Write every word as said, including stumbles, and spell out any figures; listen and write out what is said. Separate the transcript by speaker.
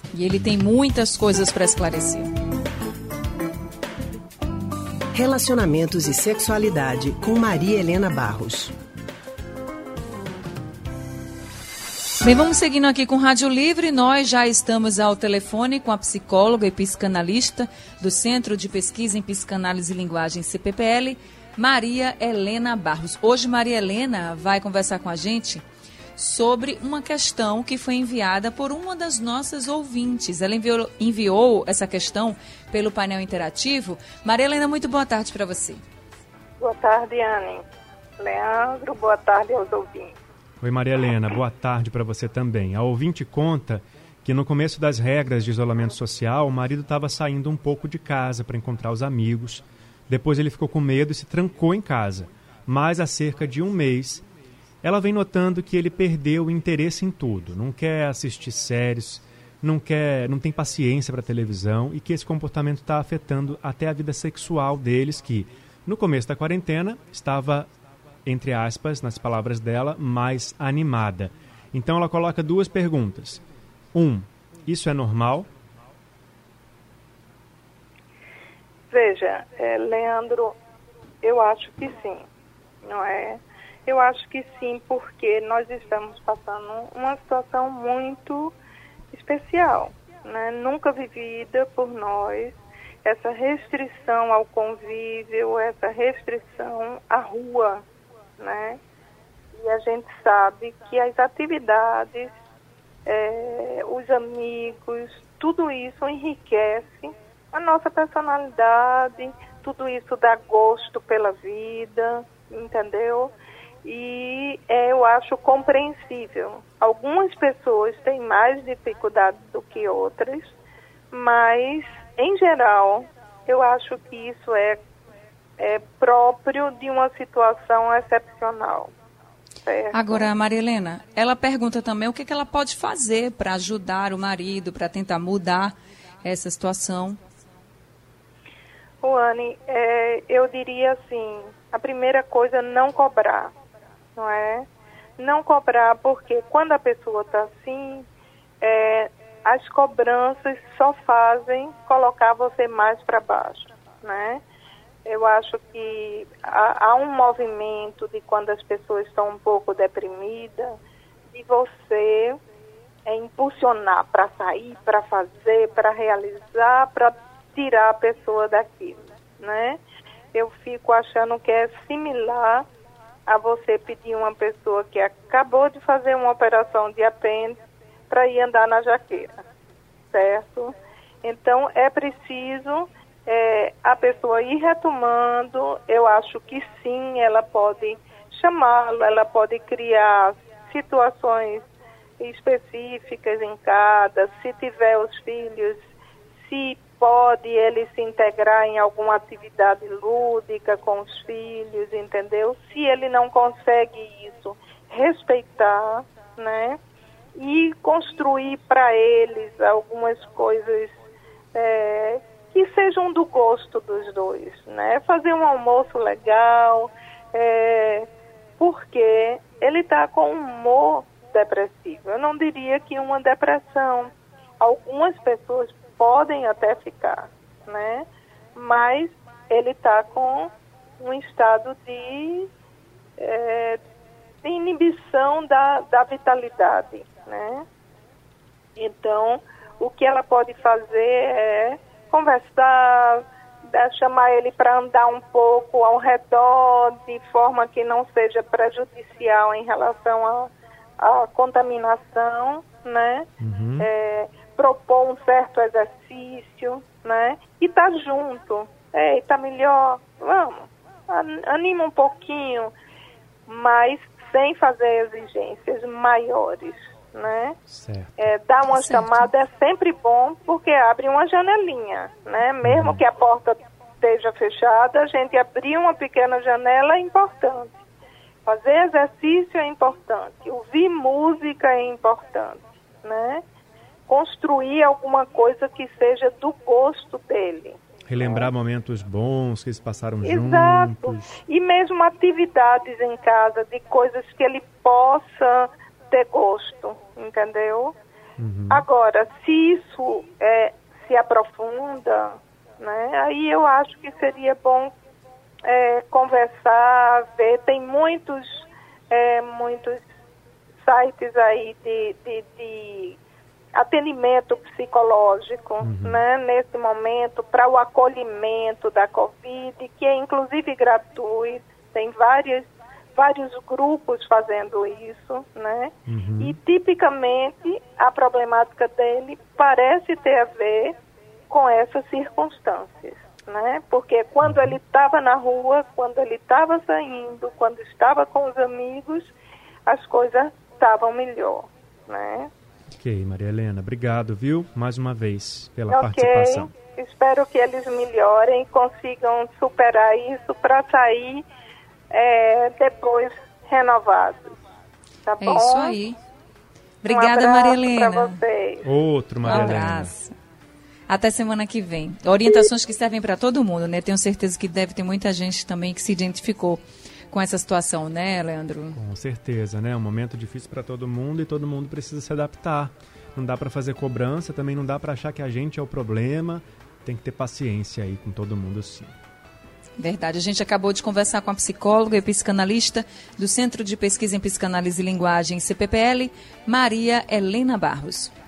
Speaker 1: E ele tem muitas coisas para esclarecer.
Speaker 2: Relacionamentos e sexualidade com Maria Helena Barros.
Speaker 1: Bem, vamos seguindo aqui com Rádio Livre. Nós já estamos ao telefone com a psicóloga e psicanalista do Centro de Pesquisa em Psicanálise e Linguagem, C P P L, Maria Helena Barros. Hoje, Maria Helena vai conversar com a gente sobre uma questão que foi enviada por uma das nossas ouvintes. Ela enviou, enviou essa questão pelo painel interativo. Maria Helena, muito boa tarde para você.
Speaker 3: Boa tarde, Anne. Leandro, boa tarde aos ouvintes.
Speaker 4: Oi, Maria Helena, boa tarde para você também. A ouvinte conta que no começo das regras de isolamento social, o marido estava saindo um pouco de casa para encontrar os amigos. Depois ele ficou com medo e se trancou em casa. Mas há cerca de um mês, ela vem notando que ele perdeu o interesse em tudo. Não quer assistir séries, não, quer, não tem paciência para televisão e que esse comportamento está afetando até a vida sexual deles, que no começo da quarentena estava, entre aspas, nas palavras dela, mais animada. Então ela coloca duas perguntas. Um, isso é normal?
Speaker 3: Veja, é, Leandro, eu acho que sim, não é? Eu acho que sim, porque nós estamos passando uma situação muito especial, né? Nunca vivida por nós, essa restrição ao convívio, essa restrição à rua, né? E a gente sabe que as atividades, é, os amigos, tudo isso enriquece a nossa personalidade, tudo isso dá gosto pela vida, entendeu? E é, eu acho compreensível. Algumas pessoas têm mais dificuldade do que outras, mas, em geral, eu acho que isso é é próprio de uma situação excepcional. Certo?
Speaker 1: Agora, Maria Helena, ela pergunta também o que, que ela pode fazer para ajudar o marido, para tentar mudar essa situação.
Speaker 3: Anne, é, eu diria assim, a primeira coisa é não cobrar, não é? Não cobrar porque quando a pessoa está assim, é, as cobranças só fazem colocar você mais para baixo, né? Eu acho que há, há um movimento de quando as pessoas estão um pouco deprimidas, de você é, impulsionar para sair, para fazer, para realizar, para tirar a pessoa daquilo, né? Eu fico achando que é similar a você pedir uma pessoa que acabou de fazer uma operação de apêndice para ir andar na jaqueira, certo? Então, é preciso... É, a pessoa ir retomando. Eu acho que sim, ela pode chamá-lo, ela pode criar situações específicas em casa, se tiver os filhos, se pode ele se integrar em alguma atividade lúdica com os filhos, entendeu? Se ele não consegue isso, respeitar, né? E construir para eles algumas coisas é, que sejam do gosto dos dois, né? Fazer um almoço legal, é, porque ele está com humor depressivo. Eu não diria que uma depressão. Algumas pessoas podem até ficar, né? Mas ele está com um estado de, é, de inibição da, da vitalidade, né? Então, o que ela pode fazer é conversar, chamar ele para andar um pouco ao redor, de forma que não seja prejudicial em relação à contaminação, né? Uhum. É, propor um certo exercício, né? E tá junto. Ei, tá melhor? Vamos. Anima um pouquinho, mas sem fazer exigências maiores, né? É, dar uma certo. chamada é sempre bom, porque abre uma janelinha, né? Mesmo uhum. que a porta esteja fechada, a gente abrir uma pequena janela é importante. Fazer exercício é importante. Ouvir música é importante, né? Construir alguma coisa que seja do gosto dele.
Speaker 4: Relembrar né? momentos bons que eles passaram
Speaker 3: Exato.
Speaker 4: juntos.
Speaker 3: E mesmo atividades em casa, de coisas que ele possa ter gosto, entendeu? Uhum. Agora, se isso é, se aprofunda, né, aí eu acho que seria bom é, conversar, ver. Tem muitos, é, muitos sites aí de, de, de atendimento psicológico, uhum. né, nesse momento, para o acolhimento da Covid, que é inclusive gratuito. Tem várias, vários grupos fazendo isso, né? Uhum. E tipicamente a problemática dele parece ter a ver com essas circunstâncias, né? Porque quando ele estava na rua, quando ele estava saindo, quando estava com os amigos, as coisas estavam melhor, né?
Speaker 4: Ok, Maria Helena, obrigado, viu? Mais uma vez pela
Speaker 3: okay.
Speaker 4: participação.
Speaker 3: Espero que eles melhorem, consigam superar isso para sair é, depois renovados. Tá bom?
Speaker 1: É isso aí. Obrigada,
Speaker 3: um
Speaker 1: Maria Helena.
Speaker 3: Para vocês.
Speaker 4: Outro, Maria
Speaker 1: Helena. Um abraço. Até semana que vem. Orientações que servem para todo mundo, né? Tenho certeza que deve ter muita gente também que se identificou com essa situação, né, Leandro?
Speaker 4: Com certeza, né? É um momento difícil para todo mundo e todo mundo precisa se adaptar. Não dá para fazer cobrança, também não dá para achar que a gente é o problema. Tem que ter paciência aí com todo mundo, sim.
Speaker 1: Verdade. A gente acabou de conversar com a psicóloga e psicanalista do Centro de Pesquisa em Psicanálise e Linguagem, C P P L, Maria Helena Barros.